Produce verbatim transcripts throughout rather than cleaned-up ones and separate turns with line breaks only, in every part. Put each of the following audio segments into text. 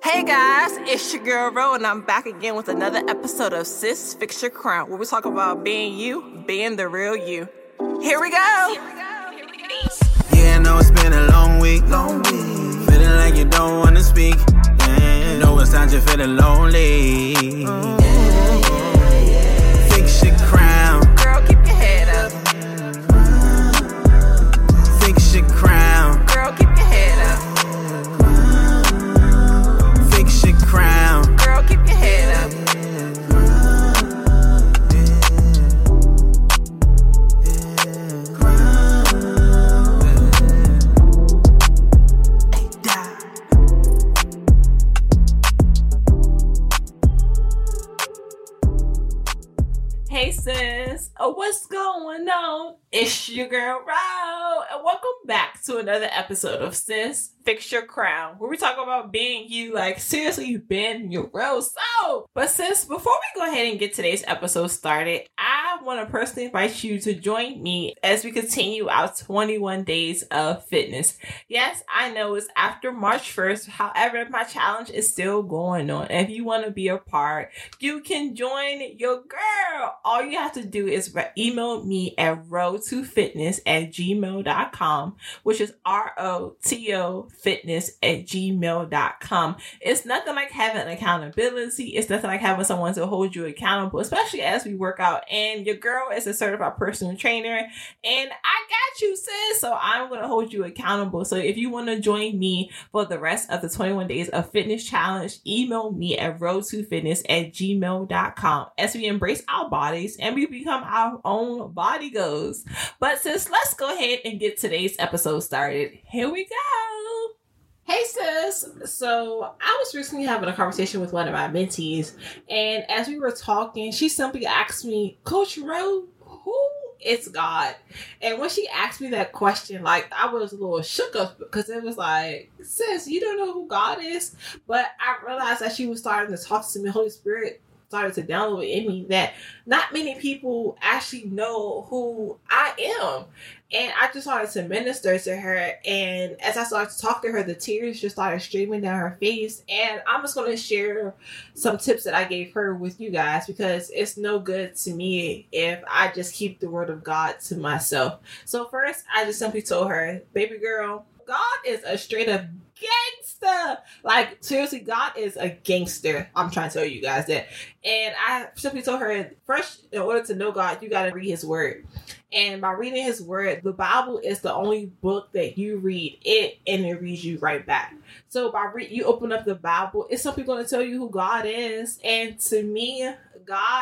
Hey guys, it's your girl Ro, and I'm back again with another episode of Sis Fix Your Crown, where we talk about being you, being the real you. Here we go.
Yeah, I know it's been a long week, long week. Feeling like you don't wanna speak. Yeah, know it's time you're feeling lonely. Mm. Yeah, yeah. Fix your crown,
girl. Keep your head up.
Fix your crown,
girl. Keep your head up.
Fix your crown,
girl. Keep your head up. Hey sis, oh, what's going on? It's your girl Ro, and welcome back to another episode of Sis Fix Your Crown, where we talk about being you, like seriously being your real self. But sis, before we go ahead and get today's episode started, I want to personally invite you to join me as we continue our twenty-one days of fitness. Yes, I know it's after March first, however, my challenge is still going on. And if you want to be a part, you can join your girl. All you have to do is email me at road to fitness at gmail dot com, which is R O T O fitness at gmail dot com. It's nothing like having accountability. It's nothing like having someone to hold you accountable, especially as we work out. And your girl is a certified personal trainer, and I got you, sis. So I'm going to hold you accountable. So if you want to join me for the rest of the twenty-one days of fitness challenge, email me at road to fitness at gmail dot com as we embrace our bodies and we become our own body goals. But sis, let's go ahead and get today's episode started. Here we go. Hey sis, so I was recently having a conversation with one of my mentees, and as we were talking, she simply asked me, Coach Ro, who is God? And when she asked me that question, like, I was a little shook up because it was like, sis, you don't know who God is? But I realized that she was starting to talk to me, Holy Spirit started to download in me that not many people actually know who I am. And I just started to minister to her. And as I started to talk to her, the tears just started streaming down her face. And I'm just going to share some tips that I gave her with you guys, because it's no good to me if I just keep the word of God to myself. So first, I just simply told her, baby girl, God is a straight up gangster. Like, seriously, God is a gangster. I'm trying to tell you guys that. And I simply told her, first, in order to know God, you got to read his word. And by reading his word, the Bible is the only book that you read it and it reads you right back. So by re- you open up the Bible, it's simply going to tell you who God is. And to me, God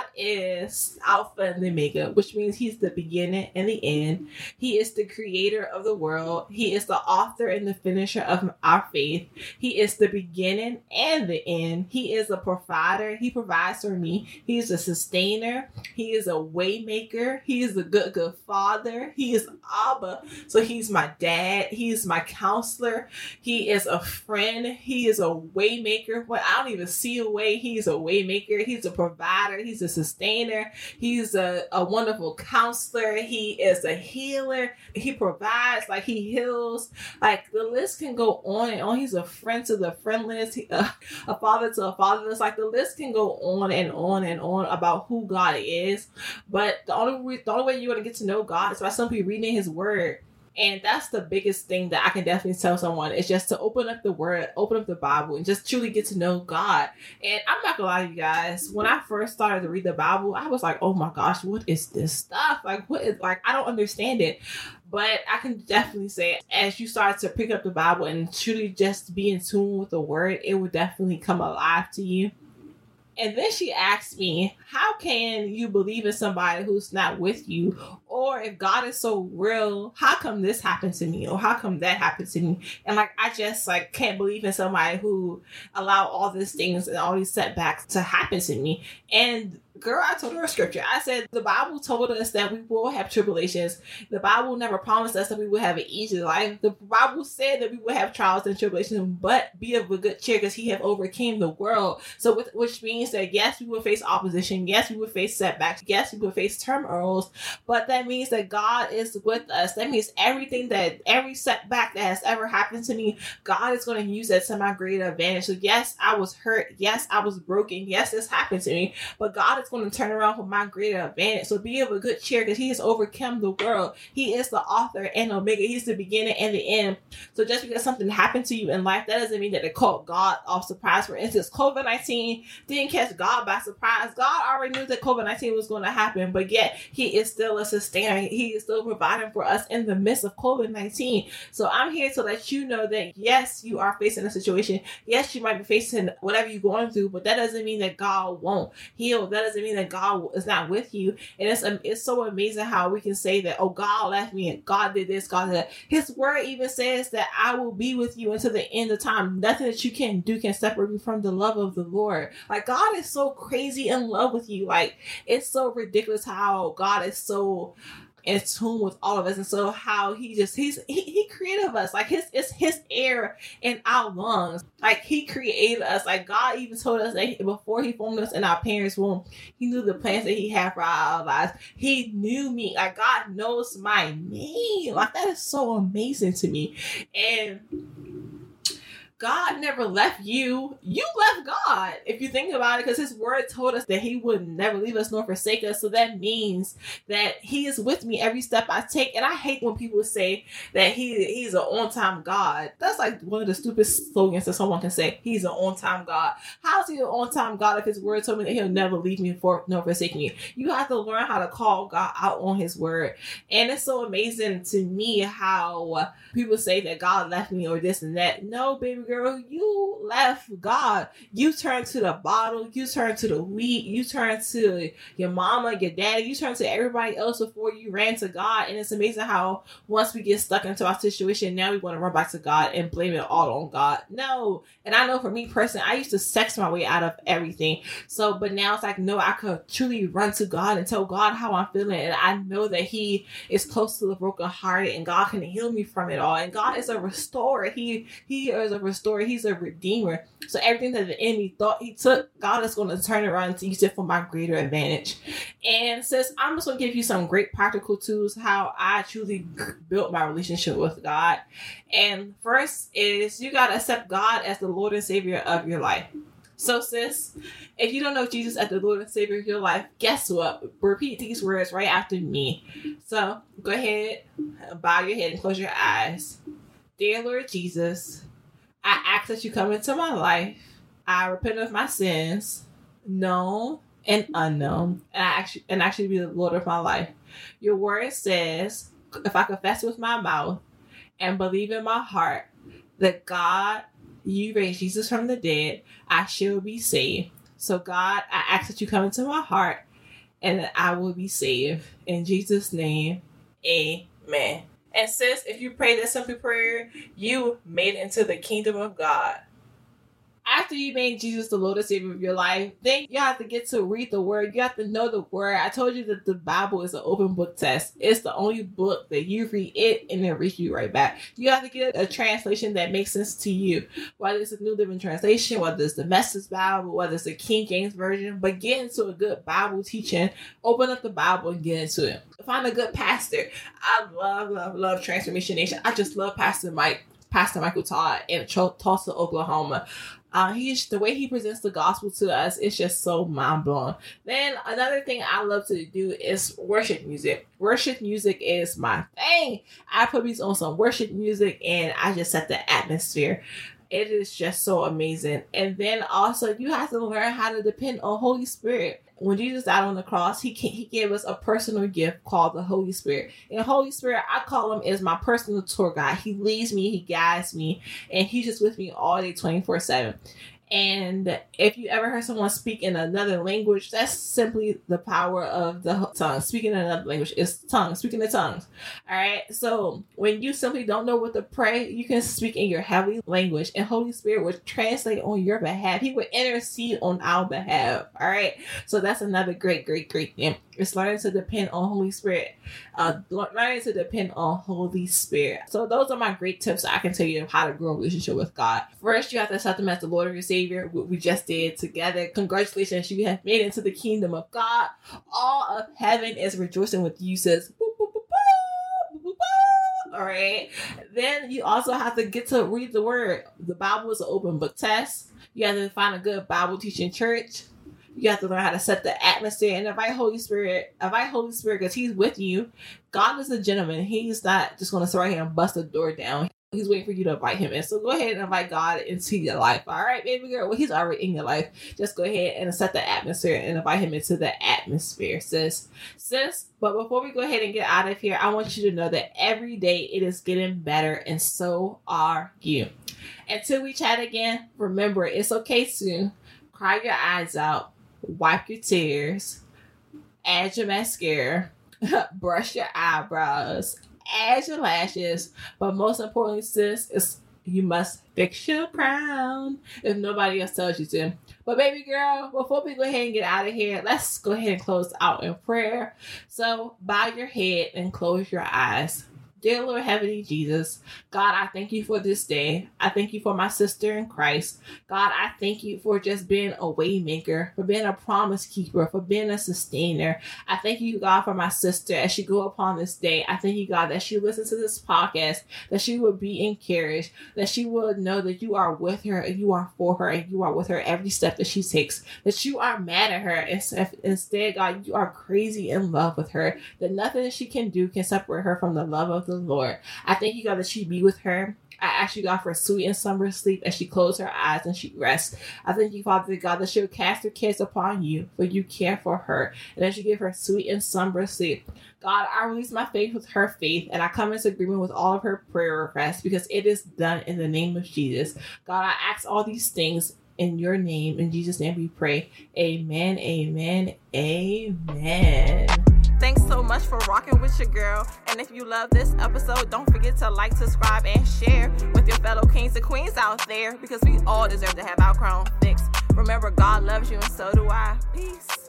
is Alpha and the Omega, which means he's the beginning and the end. He is the creator of the world. He is the author and the finisher of our faith. He is the beginning and the end. He is a provider. He provides for me. He is a sustainer. He is a way maker. He is a good, good father. He is Abba. So he's my dad. He is my counselor. He is a friend. He is a way maker. When I don't even see a way, he's a way maker. He's a provider. He's a sustainer. He's a, a wonderful counselor. He is a healer. He provides, like he heals. Like the list can go on and on. He's a friend to the friendless, he, uh, a father to a fatherless. Like the list can go on and on and on about who God is. But the only, the only way you're going to get to know God is by simply reading his word. And that's the biggest thing that I can definitely tell someone, is just to open up the word, open up the Bible, and just truly get to know God. And I'm not gonna lie to you guys, when I first started to read the Bible, I was like, oh my gosh, what is this stuff? Like, what is, like, I don't understand it. But I can definitely say, as you start to pick up the Bible and truly just be in tune with the word, it will definitely come alive to you. And then she asked me, how can you believe in somebody who's not with you? Or if God is so real, how come this happened to me? Or how come that happened to me? And like, I just like can't believe in somebody who allowed all these things and all these setbacks to happen to me. And Girl, I told her a scripture. I said the Bible told us that we will have tribulations. The Bible never promised us that we would have an easy life. The Bible said that we would have trials and tribulations, but be of a good cheer because he have overcame the world. So, with, which means that yes, we will face opposition. Yes, we will face setbacks. Yes, we will face turmoils. But that means that God is with us. That means everything that, every setback that has ever happened to me, God is going to use that to my greater advantage. So yes, I was hurt. Yes, I was broken. Yes, this happened to me. But God is going to turn around for my greater advantage. So be of a good cheer because he has overcome the world. He is the author and omega. He's the beginning and the end. So just because something happened to you in life, that doesn't mean that it caught God off surprise. For instance, covid nineteen didn't catch God by surprise. God already knew that covid nineteen was going to happen, but yet he is still a sustainer. He is still providing for us in the midst of covid nineteen. So I'm here to let you know that yes, you are facing a situation. Yes, you might be facing whatever you're going through, but that doesn't mean that God won't heal. That doesn't mean that God is not with you. And it's um, it's so amazing how we can say that, oh, God left me and God did this, God did that. His word even says that I will be with you until the end of time. Nothing that you can do can separate you from the love of the Lord. Like, God is so crazy in love with you. Like, it's so ridiculous how God is so in tune with all of us, and so how he just he's he, he created us. Like, his it's his air in our lungs. Like, he created us. Like, God even told us that before he formed us in our parents' womb, he knew the plans that he had for our lives. He knew me. Like, God knows my name. Like, that is so amazing to me. And God never left you. You left God, if you think about it, because his word told us that he would never leave us nor forsake us. So that means that he is with me every step I take. And I hate when people say that he he's an on-time God. That's like one of the stupidest slogans that someone can say. He's an on-time God. How is he an on-time God if his word told me that he'll never leave me for nor forsake me? You have to learn how to call God out on his word. And it's so amazing to me how people say that God left me or this and that. No, baby girl, you left God. You turned to the bottle. You turned to the wheat. You turned to your mama, your daddy. You turned to everybody else before you ran to God. And it's amazing how once we get stuck into our situation, now we want to run back to God and blame it all on God. No. And I know for me personally, I used to sex my way out of everything. So, but now it's like, no, I could truly run to God and tell God how I'm feeling. And I know that he is close to the brokenhearted and God can heal me from it all. And God is a restorer. He, he is a restorer. He's a redeemer. So everything that the enemy thought he took, God is going to turn it around to use it for my greater advantage. And sis, I'm just going to give you some great practical tools how I truly built my relationship with God. And first is you got to accept God as the Lord and Savior of your life. So sis, if you don't know Jesus as the Lord and Savior of your life, guess what? Repeat these words right after me. So go ahead, bow your head and close your eyes. Dear Lord Jesus, I ask that you come into my life. I repent of my sins, known and unknown, and I actually and actually be the Lord of my life. Your word says, if I confess with my mouth and believe in my heart that God, you raised Jesus from the dead, I shall be saved. So God, I ask that you come into my heart and that I will be saved. In Jesus' name, amen. And sis, if you pray this simple prayer, you made it into the kingdom of God. After you made Jesus the Lord and Savior of your life, then you have to get to read the word. You have to know the word. I told you that the Bible is an open book test. It's the only book that you read it and then read you right back. You have to get a translation that makes sense to you. Whether it's a New Living Translation, whether it's the Message Bible, whether it's the King James Version, but get into a good Bible teaching. Open up the Bible and get into it. Find a good pastor. I love, love, love Transformation Nation. I just love Pastor Mike, Pastor Michael Todd in Tulsa, Oklahoma. Uh, he's the way he presents the gospel to us is just so mind blowing. Then another thing I love to do is worship music. Worship music is my thing. I put me on some worship music and I just set the atmosphere. It is just so amazing. And then also you have to learn how to depend on Holy Spirit. When Jesus died on the cross, he he gave us a personal gift called the Holy Spirit. And Holy Spirit, I call him as my personal tour guide. He leads me, he guides me, and he's just with me all day twenty-four seven. And if you ever heard someone speak in another language, that's simply the power of the tongue. Speaking in another language is tongue, speaking in tongues. All right. So when you simply don't know what to pray, you can speak in your heavenly language, and Holy Spirit will translate on your behalf. He will intercede on our behalf. All right. So that's another great, great, great thing. It's learning to depend on Holy Spirit. Uh, learning to depend on Holy Spirit. So those are my great tips I can tell you of how to grow a relationship with God. First, you have to accept Him as the Lord of your Savior, what we just did together. Congratulations, you have made it into the kingdom of God. All of heaven is rejoicing with you, sis. Boop, boop, boop, boop, boop, boop. All right. Then you also have to get to read the Word. The Bible is an open book test. You have to find a good Bible teaching church. You have to learn how to set the atmosphere and invite Holy Spirit. Invite Holy Spirit because He's with you. God is a gentleman. He's not just going to sit right here and bust the door down. He's waiting for you to invite Him in. So go ahead and invite God into your life. All right, baby girl. Well, He's already in your life. Just go ahead and set the atmosphere and invite Him into the atmosphere, sis. Sis, but before we go ahead and get out of here, I want you to know that every day it is getting better, and so are you. Until we chat again, remember, it's okay to cry your eyes out, wipe your tears, add your mascara, brush your eyebrows, add your lashes, but most importantly, sis, is you must fix your crown if nobody else tells you to. But baby girl, before we go ahead and get out of here, let's go ahead and close out in prayer. So bow your head and close your eyes. Dear Lord Heavenly Jesus, God, I thank you for this day. I thank you for my sister in Christ. God, I thank you for just being a way maker, for being a promise keeper, for being a sustainer. I thank you, God, for my sister as she go upon this day. I thank you, God, that she listens to this podcast, that she will be encouraged, that she will know that you are with her and you are for her and you are with her every step that she takes, that you are mad at her. Instead, God, you are crazy in love with her, that nothing that she can do can separate her from the love of the Lord. I thank you, God, that she be with her. I ask you, God, for sweet and slumber sleep as she closes her eyes and she rests. I thank you, Father God, that she'll cast her cares upon you, for you care for her, and that you give her sweet and slumber sleep. God, I release my faith with her faith, and I come into agreement with all of her prayer requests because it is done in the name of Jesus. God, I ask all these things in your name. In Jesus' name we pray. Amen, amen, amen. Thanks so much for rocking with your girl. And if you love this episode, don't forget to like, subscribe, and share with your fellow kings and queens out there, because we all deserve to have our crown fixed. Remember, God loves you and so do I. Peace.